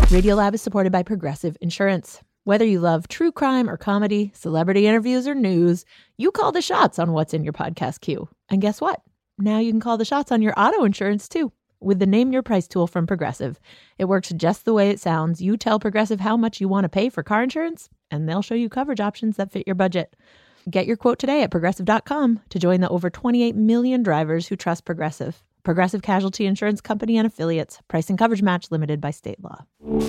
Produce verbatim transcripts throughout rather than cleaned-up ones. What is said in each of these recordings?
Radiolab is supported by Progressive Insurance. Whether you love true crime or comedy, celebrity interviews or news, you call the shots on what's in your podcast queue. And guess what? Now you can call the shots on your auto insurance too with the Name Your Price tool from Progressive. It works just the way it sounds. You tell Progressive how much you want to pay for car insurance, and they'll show you coverage options that fit your budget. Get your quote today at progressive dot com to join the over twenty-eight million drivers who trust Progressive. Progressive Casualty Insurance Company and Affiliates. Price and coverage match limited by state law.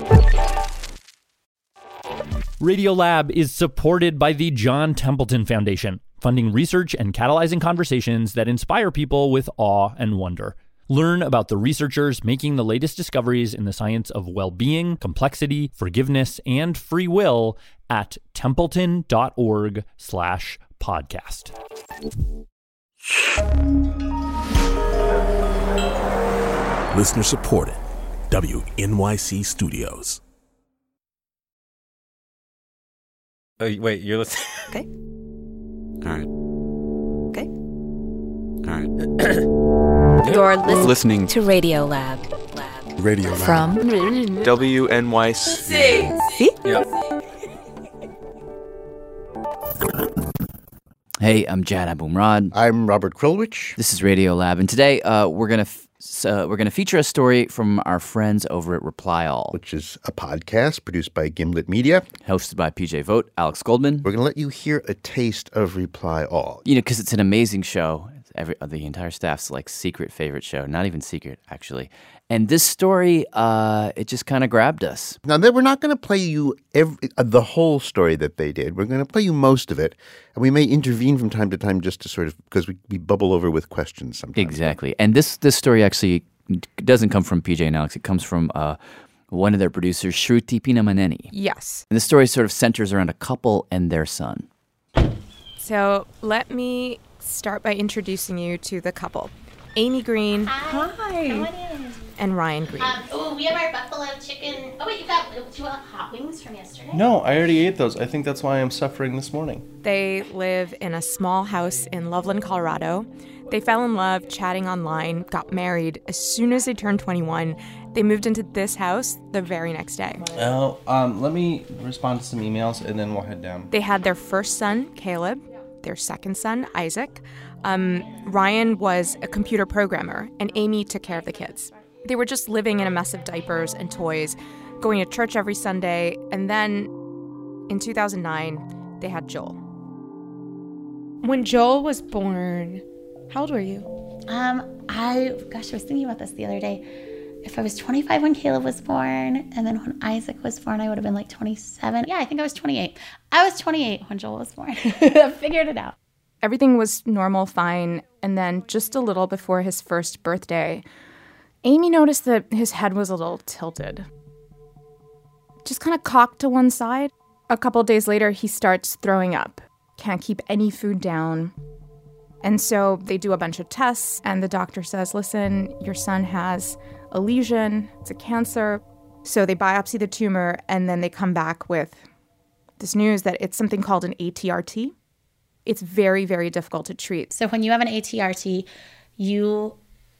Radiolab is supported by the John Templeton Foundation, funding research and catalyzing conversations that inspire people with awe and wonder. Learn about the researchers making the latest discoveries in the science of well-being, complexity, forgiveness, and free will at templeton.org slash podcast. Listener supported. W N Y C Studios. Oh, wait, you're listening? Okay. All right. Okay. All right. You're listening, listening to Radiolab. Lab. Radio Lab. From W N Y C. See? Yep. Hey, I'm Jad Abumrad. I'm Robert Krulwich. This is Radiolab, and today uh, we're gonna f- uh, we're gonna feature a story from our friends over at Reply All, Which is a podcast produced by Gimlet Media. hosted by P J Vogt, Alex Goldman. We're going to let you hear a taste of Reply All. You know, because it's an amazing show. Every uh, the entire staff's like secret favorite show, not even secret actually. And this story, uh, it just kind of grabbed us. Now, then we're not going to play you every, uh, the whole story that they did. We're going to play you most of it. And we may intervene from time to time just to sort of, because we, we bubble over with questions sometimes. Exactly. And this this story actually doesn't come from P J and Alex. It comes from uh, one of their producers, Shruti Pinamaneni. Yes. And the story sort of centers around a couple and their son. So let me start by introducing you to the couple. Amy Green. Hi. And Ryan Green. Um, oh, we have our buffalo chicken. Oh, wait, you got, do you want hot wings from yesterday? No, I already ate those. I think that's why I'm suffering this morning. They live in a small house in Loveland, Colorado. They fell in love chatting online, got married. As soon as they turned twenty-one, they moved into this house the very next day. Well, um, let me respond to some emails and then we'll head down. They had their first son, Caleb, their second son, Isaac. Um, Ryan was a computer programmer, and Amy took care of the kids. They were just living in a mess of diapers and toys, going to church every Sunday, and then in two thousand nine, they had Joel. When Joel was born, how old were you? Um, I, gosh, I was thinking about this the other day. If I was twenty-five when Caleb was born, and then when Isaac was born, I would have been like twenty-seven. Yeah, I think I was twenty-eight. I was twenty-eight when Joel was born. I figured it out. Everything was normal, fine, and then just a little before his first birthday, Amy noticed that his head was a little tilted. Just kind of cocked to one side. A couple days later, he starts throwing up. Can't keep any food down. And so they do a bunch of tests, and the doctor says, listen, your son has a lesion. It's a cancer. So they biopsy the tumor, and then they come back with this news that it's something called an A T R T. It's very, very difficult to treat. So when you have an A T R T, you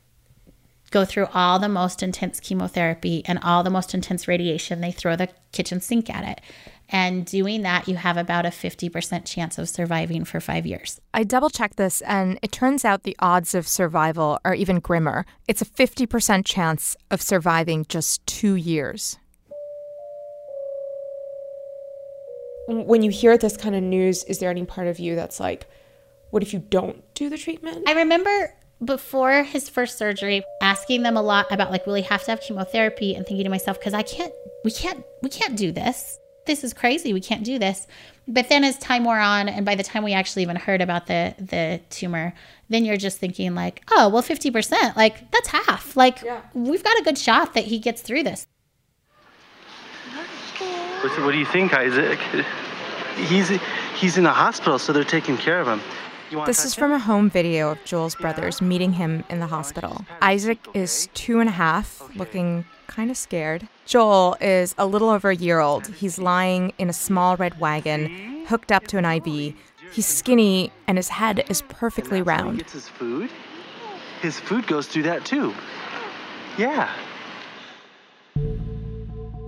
go through all the most intense chemotherapy and all the most intense radiation. They throw the kitchen sink at it. And doing that, you have about a fifty percent chance of surviving for five years. I double-checked this, and it turns out the odds of survival are even grimmer. It's a fifty percent chance of surviving just two years. When you hear this kind of news, is there any part of you that's like, what if you don't do the treatment? I remember before his first surgery, asking them a lot about like, will he have to have chemotherapy, and thinking to myself, because I can't, we can't, we can't do this. This is crazy. We can't do this. But then as time wore on, and by the time we actually even heard about the the tumor, then you're just thinking like, oh, well, fifty percent, like that's half. Like yeah. We've got a good shot that he gets through this. What do you think, Isaac? He's he's in the hospital, so they're taking care of him. This is from a home video of Joel's brothers meeting him in the hospital. Isaac is two and a half, looking kind of scared. Joel is a little over a year old. He's lying in a small red wagon, hooked up to an I V. He's skinny, and his head is perfectly round. He gets his food. His food goes through that too. Yeah.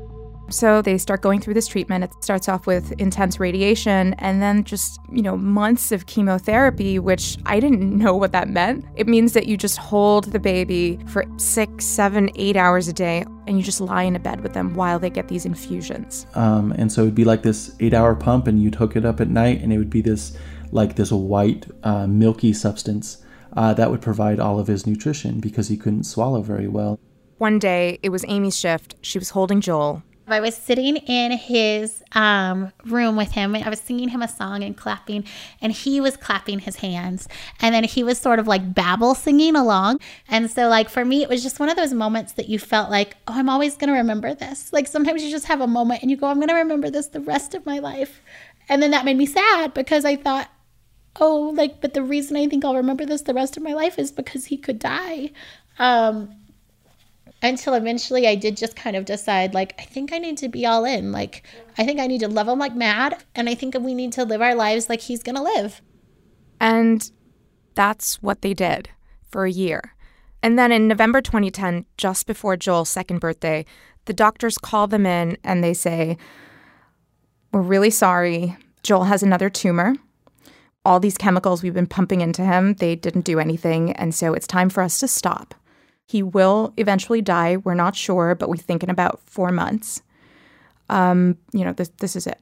So they start going through this treatment. It starts off with intense radiation and then just, you know, months of chemotherapy, which I didn't know what that meant. It means that you just hold the baby for six, seven, eight hours a day, and you just lie in a bed with them while they get these infusions. Um, and so it'd be like this eight-hour pump, and you'd hook it up at night, and it would be this, like this white, uh, milky substance uh, that would provide all of his nutrition because he couldn't swallow very well. One day, it was Amy's shift. She was holding Joel. I was sitting in his um, room with him. I was singing him a song and clapping, and he was clapping his hands. And then he was sort of like babble singing along. And so like for me, it was just one of those moments that you felt like, oh, I'm always going to remember this. Like sometimes you just have a moment and you go, I'm going to remember this the rest of my life. And then that made me sad because I thought, oh, like, but the reason I think I'll remember this the rest of my life is because he could die. Um, Until eventually I did just kind of decide, like, I think I need to be all in. Like, I think I need to love him like mad. And I think we need to live our lives like he's going to live. And that's what they did for a year. And then in November twenty ten, just before Joel's second birthday, the doctors call them in and they say, we're really sorry. Joel has another tumor. All these chemicals we've been pumping into him, they didn't do anything. And so it's time for us to stop. He will eventually die. We're not sure, but we think in about four months. Um, you know, this this is it.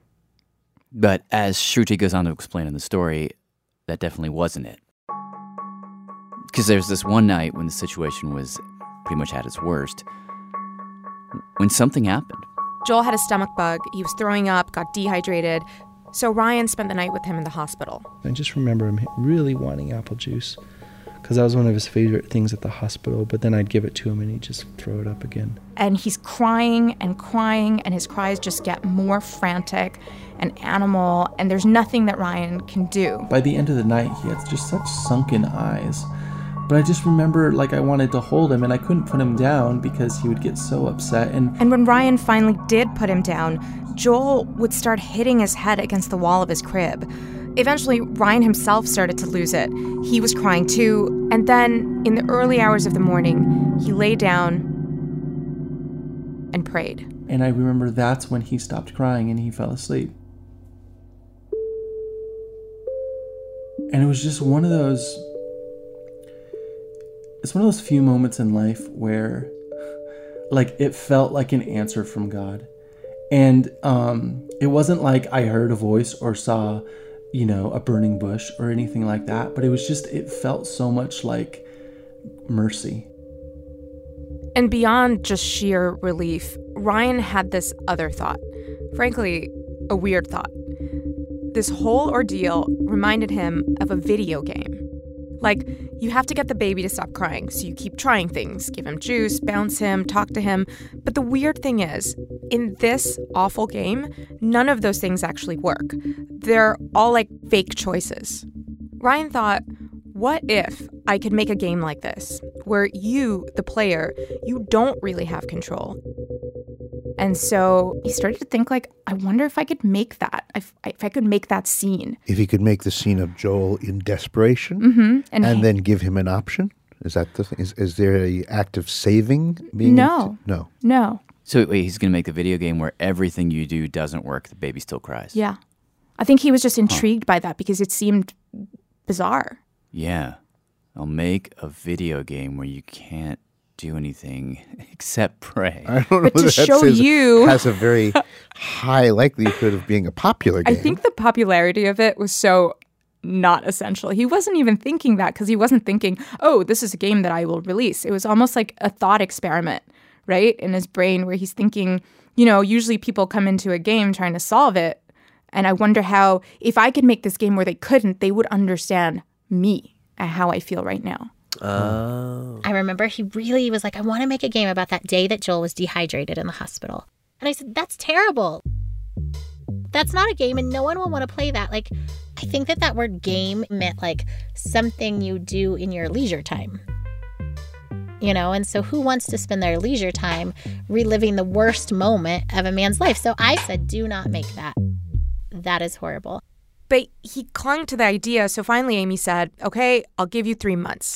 But as Shruti goes on to explain in the story, that definitely wasn't it. Because there's this one night when the situation was pretty much at its worst, when something happened. Joel had a stomach bug. He was throwing up, got dehydrated. So Ryan spent the night with him in the hospital. I just remember him really wanting apple juice, because that was one of his favorite things at the hospital, but then I'd give it to him and he'd just throw it up again. And he's crying and crying, and his cries just get more frantic and animal, and there's nothing that Ryan can do. By the end of the night, he had just such sunken eyes. But I just remember, like, I wanted to hold him, and I couldn't put him down because he would get so upset. And, and when Ryan finally did put him down, Joel would start hitting his head against the wall of his crib. Eventually, Ryan himself started to lose it. He was crying too. And then, in the early hours of the morning, he lay down and prayed. And I remember that's when he stopped crying and he fell asleep. And it was just one of those... It's one of those few moments in life where, like, it felt like an answer from God. And um, it wasn't like I heard a voice or saw... you know, a burning bush or anything like that. But it was just, it felt so much like mercy. And beyond just sheer relief, Ryan had this other thought. Frankly, a weird thought. This whole ordeal reminded him of a video game. Like, you have to get the baby to stop crying, so you keep trying things. Give him juice, bounce him, talk to him. But the weird thing is, in this awful game, none of those things actually work. They're all like fake choices. Ryan thought, what if I could make a game like this, where you, the player, you don't really have control? And so he started to think, like, I wonder if I could make that, if, if I could make that scene. If he could make the scene of Joel in desperation mm-hmm. and, and then give him an option? Is that the thing? Is, is there a act of saving being... No. T- no. No. So wait, he's going to make the video game where everything you do doesn't work, the baby still cries. Yeah. I think he was just intrigued huh. by that because it seemed bizarre. Yeah. I'll make a video game where you can't do anything except pray. I don't know but to that show says, you has a very high likelihood of being a popular game. I think the popularity of it was so not essential. He wasn't even thinking that because he wasn't thinking, oh, this is a game that I will release. It was almost like a thought experiment, right, in his brain where he's thinking, you know, usually people come into a game trying to solve it. And I wonder how, if I could make this game where they couldn't, they would understand me and how I feel right now. Oh. I remember he really was like, I want to make a game about that day that Joel was dehydrated in the hospital. And I said, that's terrible. That's not a game and no one will want to play that. Like, I think that that word game meant like something you do in your leisure time. You know, and so who wants to spend their leisure time reliving the worst moment of a man's life? So I said, do not make that. That is horrible. But he clung to the idea. So finally, Amy said, okay, I'll give you three months.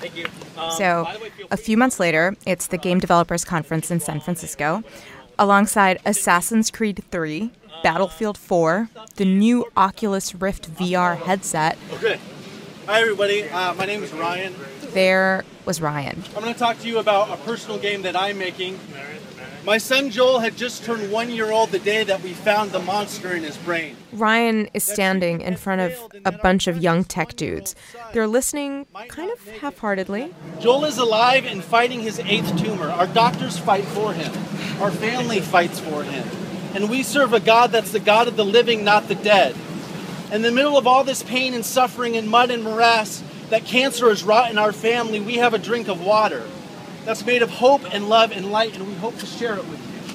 Thank you. Um, So, way, a few months later, it's the Game Developers Conference in San Francisco, alongside Assassin's Creed three, Battlefield four, the new Oculus Rift V R headset. Okay. Hi, everybody. Uh, my name is Ryan. There was Ryan. I'm going to talk to you about a personal game that I'm making. My son Joel had just turned one year old the day that we found the monster in his brain. Ryan is standing in front of a bunch of young tech dudes. They're listening kind of half-heartedly. Joel is alive and fighting his eighth tumor. Our doctors fight for him. Our family fights for him. And we serve a God that's the God of the living, not the dead. In the middle of all this pain and suffering and mud and morass that cancer has wrought in our family, we have a drink of water that's made of hope and love and light, and we hope to share it with you.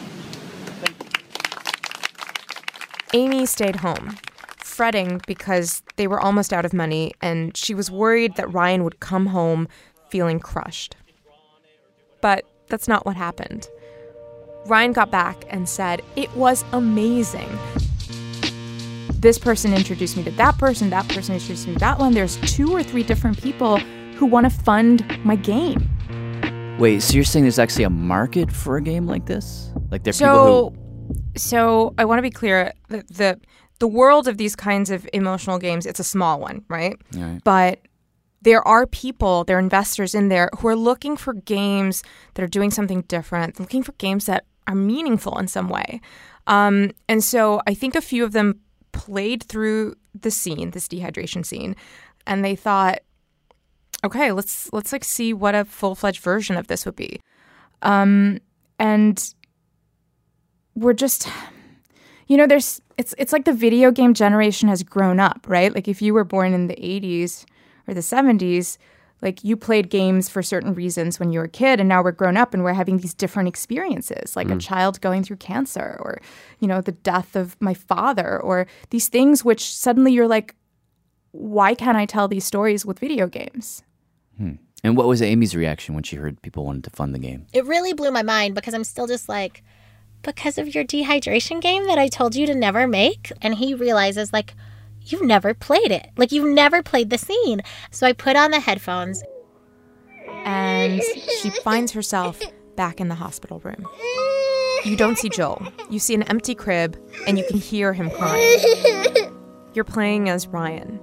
Thank you. Amy stayed home, fretting because they were almost out of money, and she was worried that Ryan would come home feeling crushed. But that's not what happened. Ryan got back and said, "It was amazing. This person introduced me to that person, that person introduced me to that one. There's two or three different people who want to fund my game." Wait, so you're saying there's actually a market for a game like this? Like there's so, people who... So I want to be clear, the, the the world of these kinds of emotional games, it's a small one, right? Right. But there are people, there are investors in there who are looking for games that are doing something different, looking for games that are meaningful in some way. Um, and so I think a few of them played through the scene, this dehydration scene, and they thought, okay, let's let's like see what a full-fledged version of this would be. Um, and we're just, you know, there's it's it's like the video game generation has grown up, right? Like if you were born in the eighties or the seventies, like you played games for certain reasons when you were a kid, and now we're grown up and we're having these different experiences, like mm. a child going through cancer, or, you know, the death of my father, or these things which suddenly you're like, why can't I tell these stories with video games? Hmm. And what was Amy's reaction when she heard people wanted to fund the game? It really blew my mind because I'm still just like, because of your dehydration game that I told you to never make? And he realizes, like, you've never played it. Like, you've never played the scene. So I put on the headphones. And she finds herself back in the hospital room. You don't see Joel. You see an empty crib, and you can hear him crying. You're playing as Ryan.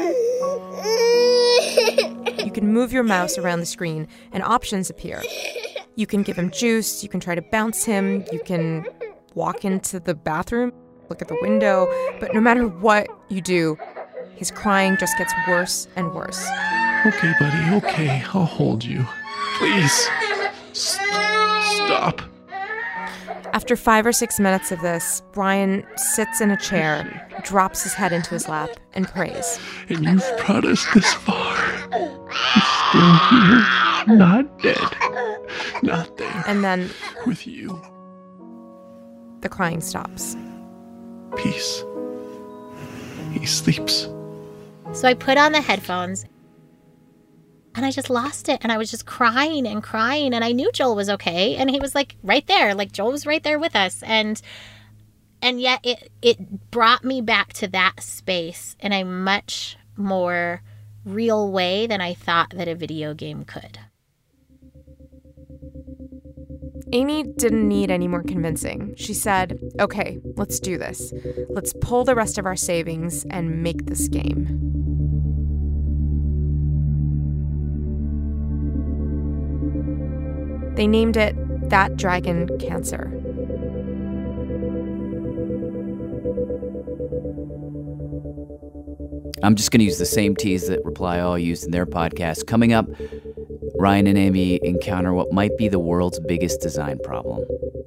You can move your mouse around the screen, and options appear. You can give him juice, you can try to bounce him, you can walk into the bathroom, look at the window, but no matter what you do, his crying just gets worse and worse. Okay, buddy, okay, I'll hold you. Please, S- stop. After five or six minutes of this, Brian sits in a chair, drops his head into his lap, and prays. And you've brought us this far. He's still here, not dead, not there. And then, with you, the crying stops. Peace. He sleeps. So I put on the headphones, and I just lost it. And I was just crying and crying. And I knew Joel was okay. And he was like right there. Like Joel was right there with us. And and yet it it brought me back to that space in a much more real way than I thought that a video game could. Amy didn't need any more convincing. She said, okay, let's do this. Let's pull the rest of our savings and make this game. They named it That Dragon Cancer. I'm just going to use the same tease that Reply All used in their podcast. Coming up, Ryan and Amy encounter what might be the world's biggest design problem.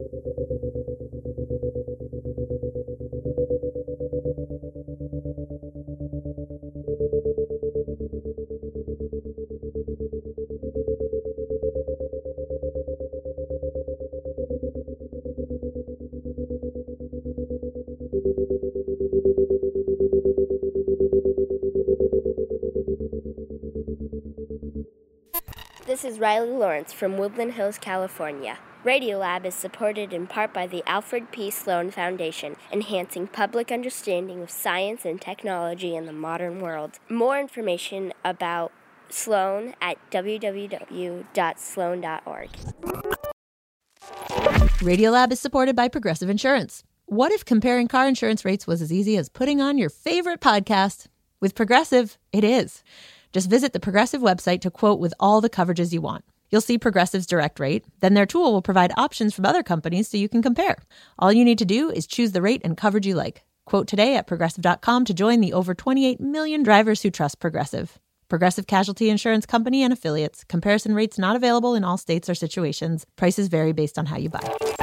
This is Riley Lawrence from Woodland Hills, California. Radiolab is supported in part by the Alfred P. Sloan Foundation, enhancing public understanding of science and technology in the modern world. More information about Sloan at w w w dot sloan dot org. Radiolab is supported by Progressive Insurance. What if comparing car insurance rates was as easy as putting on your favorite podcast? With Progressive, it is. Just visit the Progressive website to quote with all the coverages you want. You'll see Progressive's direct rate. Then their tool will provide options from other companies so you can compare. All you need to do is choose the rate and coverage you like. Quote today at progressive dot com to join the over twenty-eight million drivers who trust Progressive. Progressive Casualty Insurance Company and Affiliates. Comparison rates not available in all states or situations. Prices vary based on how you buy.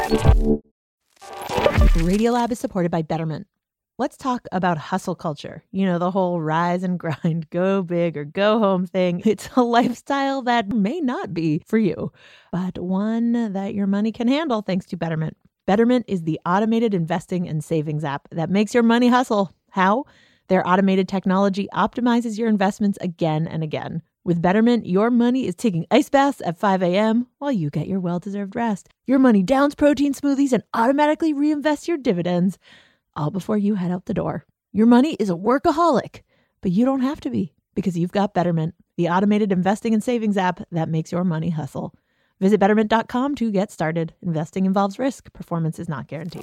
Radiolab is supported by Betterment. Let's talk about hustle culture. You know, the whole rise and grind, go big or go home thing. It's a lifestyle that may not be for you, but one that your money can handle thanks to Betterment. Betterment is the automated investing and savings app that makes your money hustle. How? Their automated technology optimizes your investments again and again. With Betterment, your money is taking ice baths at five a.m. while you get your well-deserved rest. Your money downs protein smoothies and automatically reinvests your dividends, all before you head out the door. Your money is a workaholic, but you don't have to be because you've got Betterment, the automated investing and savings app that makes your money hustle. Visit betterment dot com to get started. Investing involves risk. Performance is not guaranteed.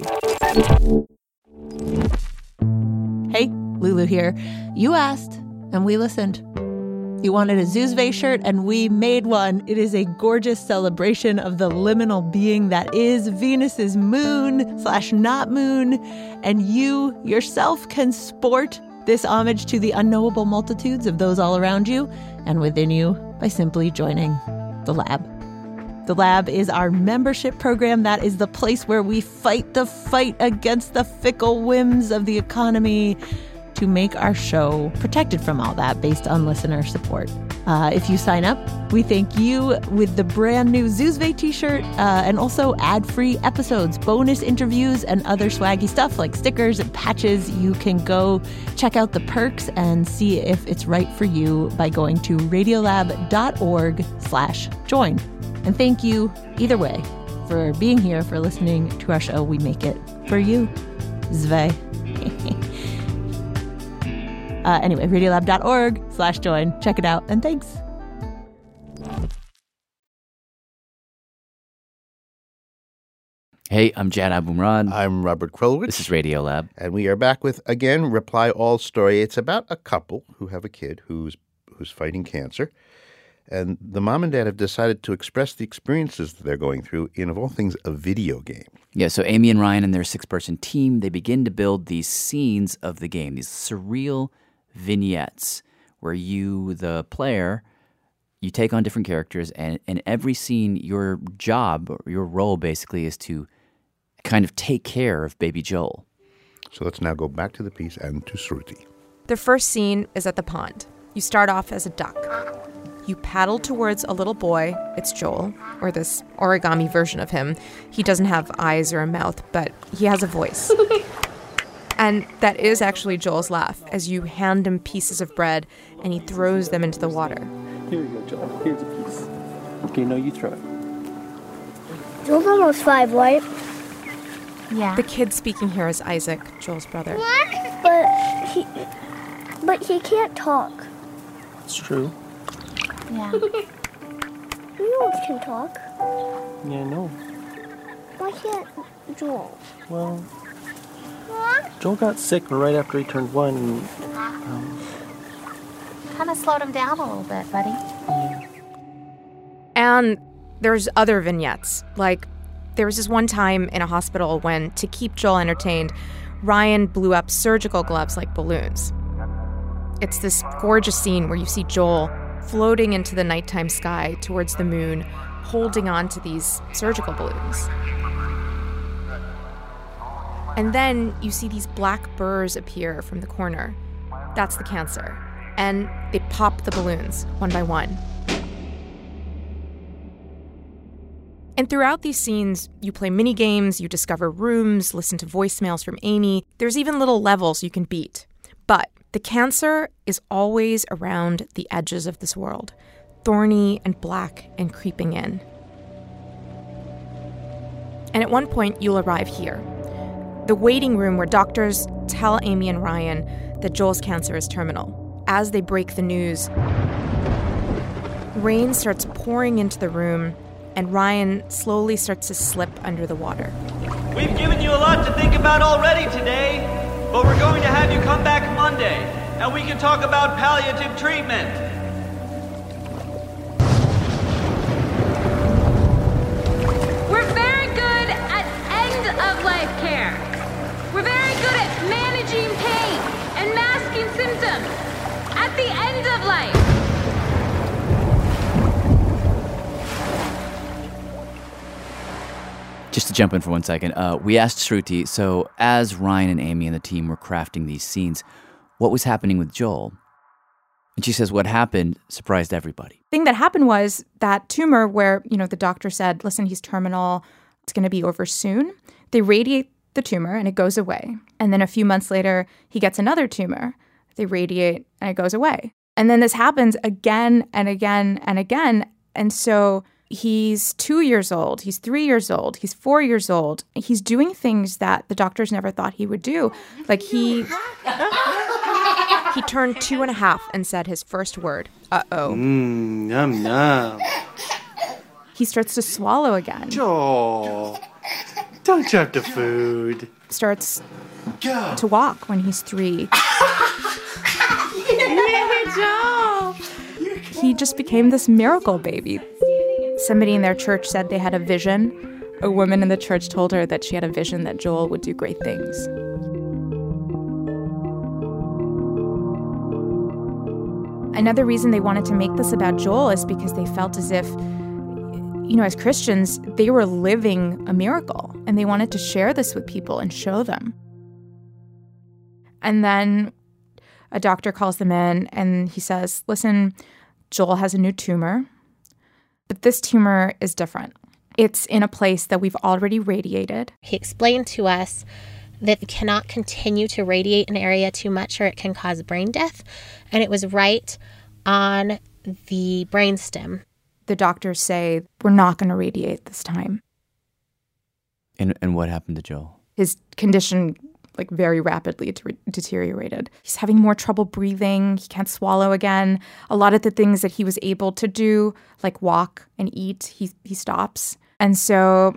Hey, Lulu here. You asked, and we listened. You wanted a Zuzve shirt, and we made one. It is a gorgeous celebration of the liminal being that is Venus's moon slash not moon, and you yourself can sport this homage to the unknowable multitudes of those all around you and within you by simply joining the lab. The Lab is our membership program. That is the place where we fight the fight against the fickle whims of the economy to make our show protected from all that based on listener support. Uh, if you sign up, we thank you with the brand new Zuzve t-shirt uh, and also ad-free episodes, bonus interviews, and other swaggy stuff like stickers and patches. You can go check out the perks and see if it's right for you by going to radiolab dot org slash join. And thank you, either way, for being here, for listening to our show. We make it for you. Zve. uh, anyway, radiolab dot org slash join. Check it out, and thanks. Hey, I'm Jad Abumrad. I'm Robert Krulwich. This is Radiolab. And we are back with, again, Reply All story. It's about a couple who have a kid who's who's fighting cancer. And the mom and dad have decided to express the experiences that they're going through in, of all things, a video game. Yeah, so Amy and Ryan and their six-person team, they begin to build these scenes of the game, these surreal vignettes where you, the player, you take on different characters, and in every scene, your job, or your role basically, is to kind of take care of baby Joel. So let's now go back to the piece and to Shruti. The first scene is at the pond. You start off as a duck. You paddle towards a little boy. It's Joel, or this origami version of him. He doesn't have eyes or a mouth, but he has a voice. And that is actually Joel's laugh as you hand him pieces of bread and he throws them into the water. Here you go, Joel. Here's a piece. Okay, no, you throw it. Joel's almost five, right? Yeah. The kid speaking here is Isaac, Joel's brother. But he, but he can't talk. It's true. Yeah. You always can talk. Yeah, I know. Why can't Joel? Well, Joel got sick right after he turned one. And, um, kind of slowed him down a little bit, buddy. And there's other vignettes. Like, there was this one time in a hospital when, to keep Joel entertained, Ryan blew up surgical gloves like balloons. It's this gorgeous scene where you see Joel floating into the nighttime sky towards the moon, holding on to these surgical balloons. And then you see these black burrs appear from the corner. That's the cancer. And they pop the balloons one by one. And throughout these scenes, you play mini games, you discover rooms, listen to voicemails from Amy. There's even little levels you can beat. But the cancer is always around the edges of this world, thorny and black and creeping in. And at one point, you'll arrive here, the waiting room where doctors tell Amy and Ryan that Joel's cancer is terminal. As they break the news, Rain starts pouring into the room, and Ryan slowly starts to slip under the water. We've given you a lot to think about already today, but we're going to have you come back Monday, and we can talk about palliative treatment. We're very good at end-of-life care. We're very good at managing pain and masking symptoms at the end of life. Just to jump in for one second, uh, we asked Shruti, so as Ryan and Amy and the team were crafting these scenes, what was happening with Joel? And she says what happened surprised everybody. The thing that happened was that tumor where, you know, the doctor said, listen, he's terminal, it's going to be over soon. They radiate the tumor and it goes away. And then a few months later, he gets another tumor. They radiate and it goes away. And then this happens again and again and again. And so he's two years old, he's three years old, he's four years old. He's doing things that the doctors never thought he would do. Like he... He turned two and a half and said his first word, uh-oh. Mmm, yum, yum. He starts to swallow again. Joel, don't drop the food. Starts Go. to walk when he's three. Joel! He just became this miracle baby. Somebody in their church said they had a vision. A woman in the church told her that she had a vision that Joel would do great things. Another reason they wanted to make this about Joel is because they felt as if, you know, as Christians, they were living a miracle, and they wanted to share this with people and show them. And then a doctor calls them in, and he says, listen, Joel has a new tumor, but this tumor is different. It's in a place that we've already radiated. He explained to us that we cannot continue to radiate an area too much or it can cause brain death. And it was right on the brainstem. The doctors say, we're not going to radiate this time. And and what happened to Joel? His condition, like, very rapidly ter- deteriorated. He's having more trouble breathing. He can't swallow again. A lot of the things that he was able to do, like walk and eat, he he stops. And so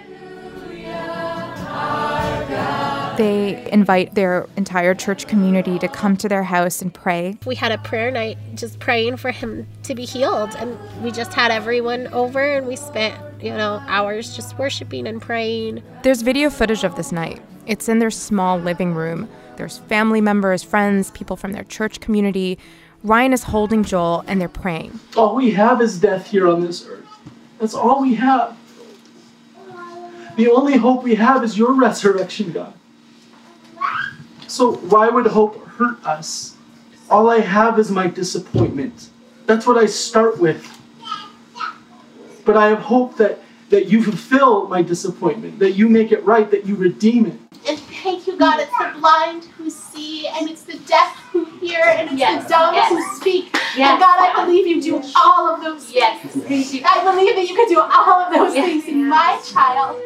they invite their entire church community to come to their house and pray. We had a prayer night just praying for him to be healed. And we just had everyone over and we spent, you know, hours just worshiping and praying. There's video footage of this night. It's in their small living room. There's family members, friends, people from their church community. Ryan is holding Joel and they're praying. All we have is death here on this earth. That's all we have. The only hope we have is your resurrection, God. So why would hope hurt us? All I have is my disappointment. That's what I start with. But I have hope that, that you fulfill my disappointment, that you make it right, that you redeem it. And thank you, God, it's the blind who see, and it's the deaf who hear, and it's yes. the dumb yes. who speak. Yes. And God, I believe you do all of those yes. things. I believe that you can do all of those yes. things in my child.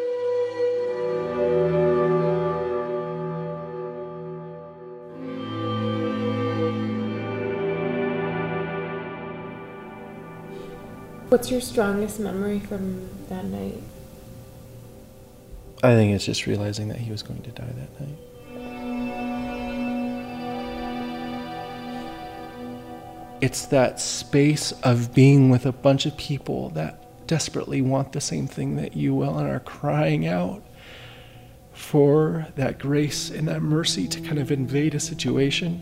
What's your strongest memory from that night? I think it's just realizing that he was going to die that night. It's that space of being with a bunch of people that desperately want the same thing that you will and are crying out for that grace and that mercy to kind of invade a situation.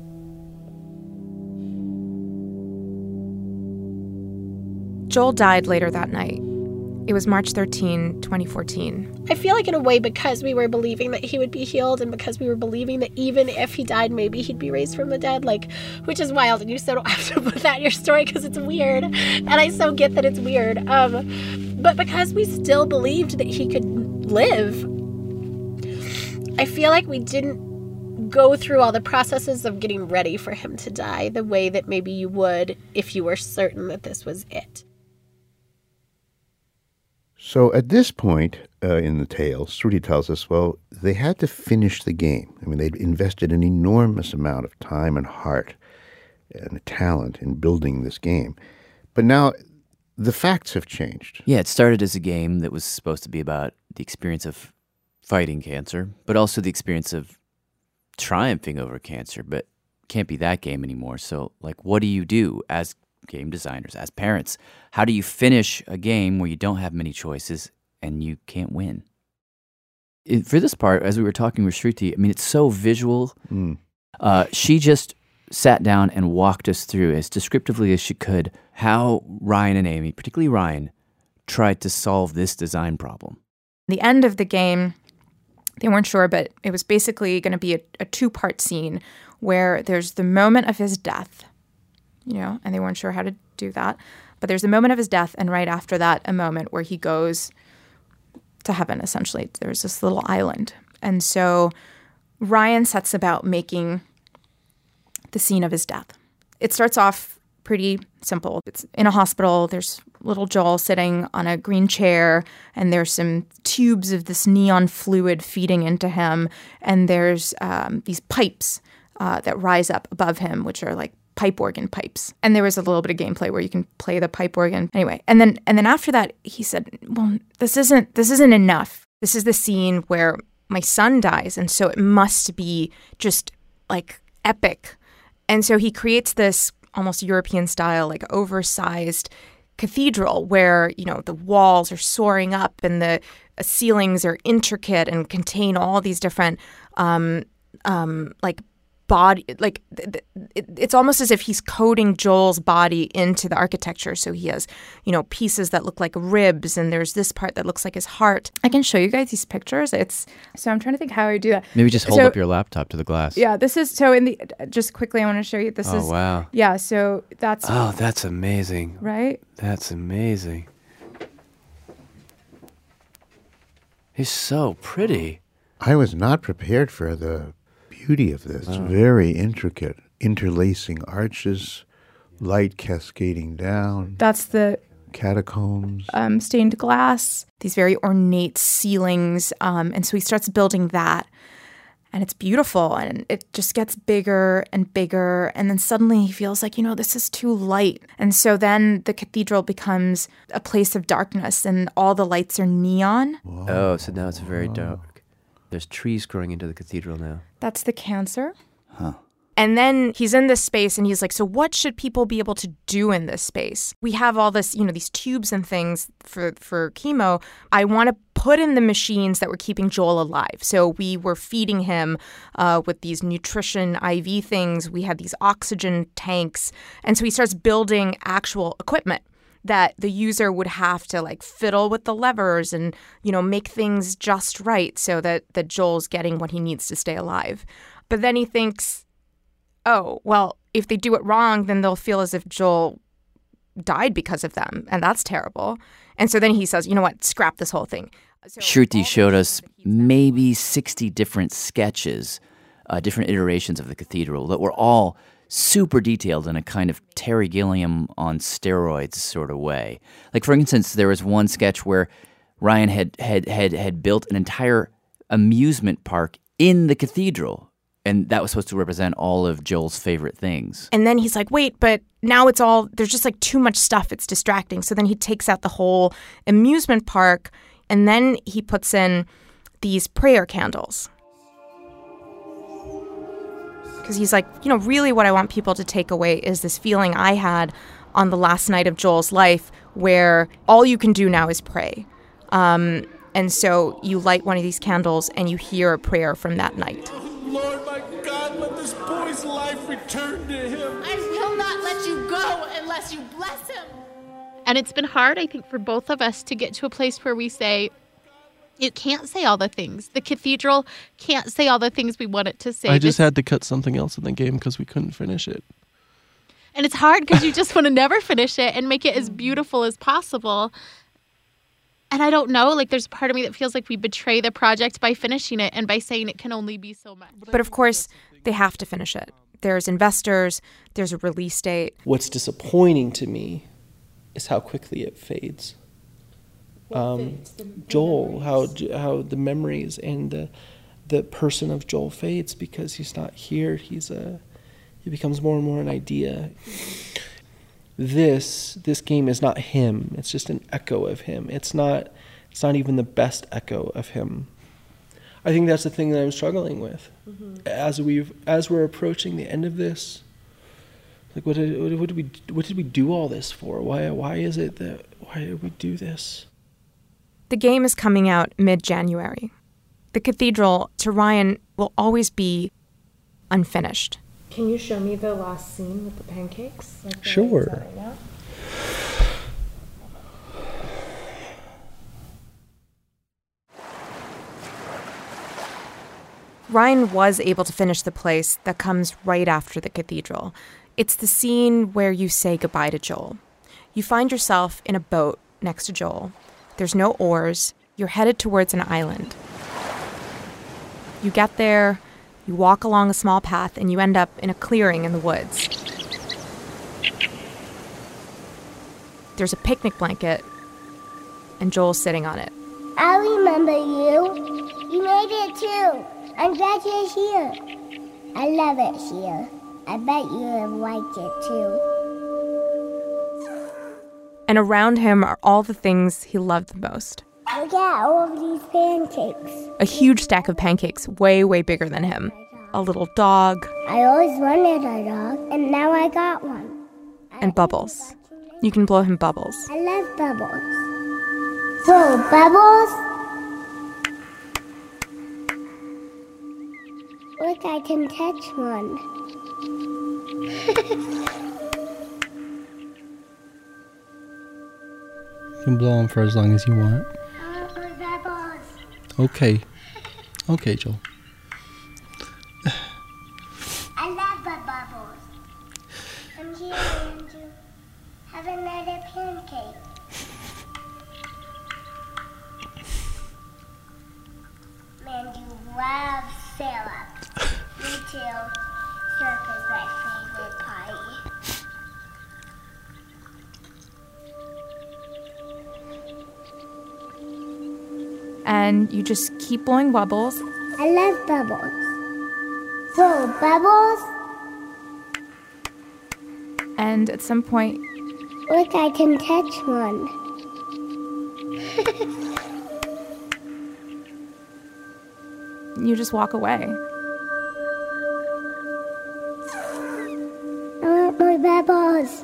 Joel died later that night. It was March thirteenth, twenty fourteen. I feel like in a way because we were believing that he would be healed and because we were believing that even if he died, maybe he'd be raised from the dead, like, which is wild. And you so don't have to put that in your story because it's weird. And I so get that it's weird. Um, but because we still believed that he could live, I feel like we didn't go through all the processes of getting ready for him to die the way that maybe you would if you were certain that this was it. So at this point uh, in the tale, Shruti tells us, well, they had to finish the game. I mean, they'd invested an enormous amount of time and heart and talent in building this game. But now the facts have changed. Yeah, it started as a game that was supposed to be about the experience of fighting cancer, but also the experience of triumphing over cancer, but can't be that game anymore. So, like, what do you do as game designers, as parents? How do you finish a game where you don't have many choices and you can't win? It, for this part, as we were talking with Shruti, I mean, it's so visual. Mm. Uh, she just sat down and walked us through as descriptively as she could how Ryan and Amy, particularly Ryan, tried to solve this design problem. The end of the game, they weren't sure, but it was basically going to be a, a two-part scene where there's the moment of his death, you know, and they weren't sure how to do that. But there's the moment of his death, and right after that, a moment where he goes to heaven, essentially. There's this little island. And so Ryan sets about making the scene of his death. It starts off pretty simple. It's in a hospital. There's little Joel sitting on a green chair, and there's some tubes of this neon fluid feeding into him, and there's um, these pipes uh, that rise up above him, which are like pipe organ pipes. And there was a little bit of gameplay where you can play the pipe organ. Anyway, and then and then after that, he said, "Well, this isn't this isn't enough. This is the scene where my son dies, and so it must be just like epic." And so he creates this almost European style, like oversized cathedral where, you know, the walls are soaring up and the ceilings are intricate and contain all these different, um, um, like body, like th- th- it's almost as if he's coding Joel's body into the architecture. So he has, you know, pieces that look like ribs, and there's this part that looks like his heart. I can show you guys these pictures. It's so I'm trying to think how I do that. Maybe just hold so, up your laptop to the glass. Yeah, this is so in the just quickly. I want to show you. This oh, is wow. Yeah, so that's oh, that's amazing. Right? That's amazing. He's so pretty. I was not prepared for the beauty of this. Wow. Very intricate, interlacing arches, light cascading down. That's the catacombs, um, stained glass, these very ornate ceilings. Um, and so he starts building that. And it's beautiful, and it just gets bigger and bigger. And then suddenly he feels like, you know, this is too light. And so then the cathedral becomes a place of darkness, and all the lights are neon. Whoa. Oh, so now it's very dark. There's trees growing into the cathedral now. That's the cancer. Huh. And then he's in this space, and he's like, so what should people be able to do in this space? We have all this, you know, these tubes and things for, for chemo. I want to put in the machines that were keeping Joel alive. So we were feeding him uh, with these nutrition I V things. We had these oxygen tanks. And so he starts building actual equipment that the user would have to like fiddle with the levers and, you know, make things just right so that, that Joel's getting what he needs to stay alive. But then he thinks, oh, well, if they do it wrong, then they'll feel as if Joel died because of them, and that's terrible. And so then he says, you know what, scrap this whole thing. So Shruti showed us maybe sixty different sketches, uh, different iterations of the cathedral that were all super detailed in a kind of Terry Gilliam on steroids sort of way. Like, for instance, there was one sketch where Ryan had, had, had, had built an entire amusement park in the cathedral. And that was supposed to represent all of Joel's favorite things. And then he's like, wait, but now it's all, there's just like too much stuff. It's distracting. So then he takes out the whole amusement park, and then he puts in these prayer candles. Because he's like, you know, really what I want people to take away is this feeling I had on the last night of Joel's life where all you can do now is pray. Um, and so you light one of these candles and you hear a prayer from that night. Lord, my God, let this boy's life return to him. I will not let you go unless you bless him. And it's been hard, I think, for both of us to get to a place where we say, it can't say all the things. The cathedral can't say all the things we want it to say. I just this- had to cut something else in the game because we couldn't finish it. And it's hard because you just want to never finish it and make it as beautiful as possible. And I don't know, like there's a part of me that feels like we betray the project by finishing it and by saying it can only be so much. But of course, they have to finish it. There's investors, there's a release date. What's disappointing to me is how quickly it fades. Um, Joel, how how the memories and the the person of Joel fades because he's not here. He's a he becomes more and more an idea. this this game is not him. It's just an echo of him. It's not it's not even the best echo of him. I think that's the thing that I'm struggling with. Mm-hmm. As we've as we're approaching the end of this, like what did what did we what did we do all this for? Why why is it that why did we do this? The game is coming out mid-January. The cathedral, to Ryan, will always be unfinished. Can you show me the last scene with the pancakes? Like the Sure. right now? Ryan was able to finish the place that comes right after the cathedral. It's the scene where you say goodbye to Joel. You find yourself in a boat next to Joel. There's no oars. You're headed towards an island. You get there, you walk along a small path, and you end up in a clearing in the woods. There's a picnic blanket, and Joel's sitting on it. I remember you. You made it too. I'm glad you're here. I love it here. I bet you have liked it too. And around him are all the things he loved the most. Look at all of these pancakes. A huge stack of pancakes, way, way bigger than him. A little dog. I always wanted a dog, and now I got one. And Bubbles. You can blow him bubbles. I love Bubbles. So, Bubbles? Look, I can catch one. You can blow them for as long as you want. Okay. Okay, Joel. I love the bubbles. I'm here, Andrew. Have another pancake. Andrew loves syrup. Me too. Syrup is my favorite pie. And you just keep blowing bubbles. I love bubbles. So, Bubbles? And at some point... Look, I can catch one. you just walk away. I want more Bubbles.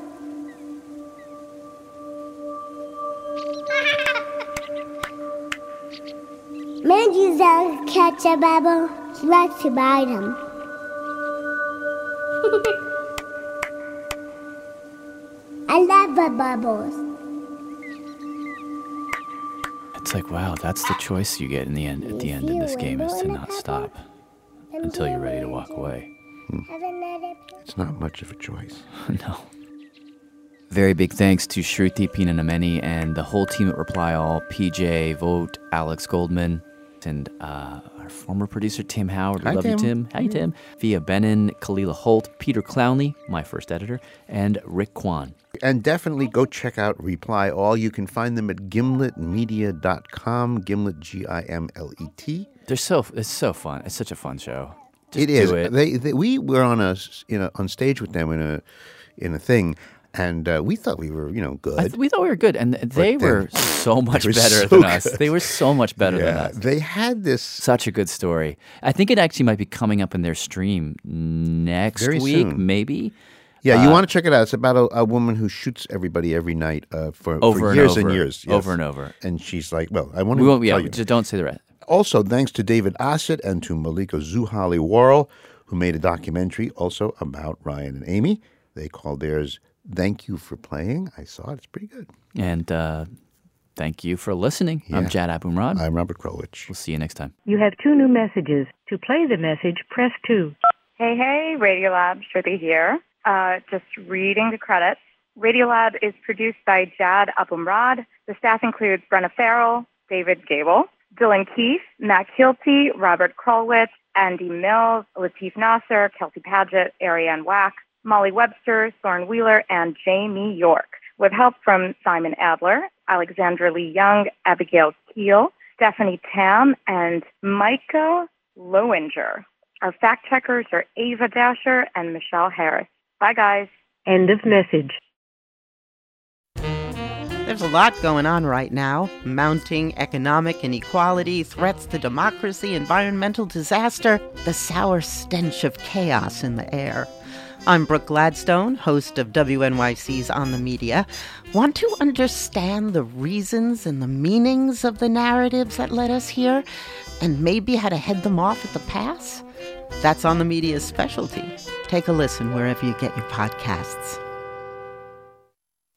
Mandy's doesn't catch a bubble. He likes to bite them. I love the bubbles. It's like, wow, that's the choice you get in the end. At the end of this game is to not stop until you're ready to walk away. It's not much of a choice. No. Very big thanks to Shruti Pinanameni and the whole team at Reply All, P J, Vogt, Alex Goldman, and uh, our former producer, Tim Howard. We Hi, love Tim. you, Tim. Hi, Tim. Via Benin, Kalila Holt, Peter Clowney, my first editor, and Rick Kwan. And definitely go check out Reply All. You can find them at gimlet media dot com, Gimlet, G I M L E T. They're so, it's so fun. It's such a fun show. Just It is. do it. They, they we were on a you know on stage with them in a in a thing, and uh, we thought we were you know good. I th- we thought we were good, and they then- were so much They were better so than us. good. They were so much better than Yeah, us. They had this such a good story. I think it actually might be coming up in their stream next Very week, soon. maybe. Yeah, you Uh, want to check it out. It's about a, a woman who shoots everybody every night uh, for, Over for and years over, and years. over and over. And she's like, well, I want We to won't. Yeah, tell you. just don't say the rest. Also, thanks to David Ossett and to Malika Zuhali Worrell, who made a documentary also about Ryan and Amy. They called theirs Thank You for Playing. I saw it. It's pretty good. And uh, thank you for listening. I'm Yeah. Jad Abumrad. I'm Robert Krulwich. We'll see you next time. You have two new messages. To play the message, press two. Hey, hey, Radiolab, Shruti here. Uh, just reading the credits. Radiolab is produced by Jad Abumrad. The staff includes Brenna Farrell, David Gable, Dylan Keefe, Matt Hilty, Robert Krulwich, Andy Mills, Latif Nasser, Kelsey Padgett, Ariane Wack, Molly Webster, Soren Wheeler, and Jamie York, with help from Simon Adler, Alexandra Lee Young, Abigail Keel, Stephanie Tam, and Micah Lowinger. Our fact checkers are Ava Dasher and Michelle Harris. Bye, guys. End of message. There's a lot going on right now. Mounting economic inequality, threats to democracy, environmental disaster, the sour stench of chaos in the air. I'm Brooke Gladstone, host of W N Y C's On the Media. Want to understand the reasons and the meanings of the narratives that led us here, and maybe how to head them off at the pass? That's On the Media's specialty. Take a listen wherever you get your podcasts.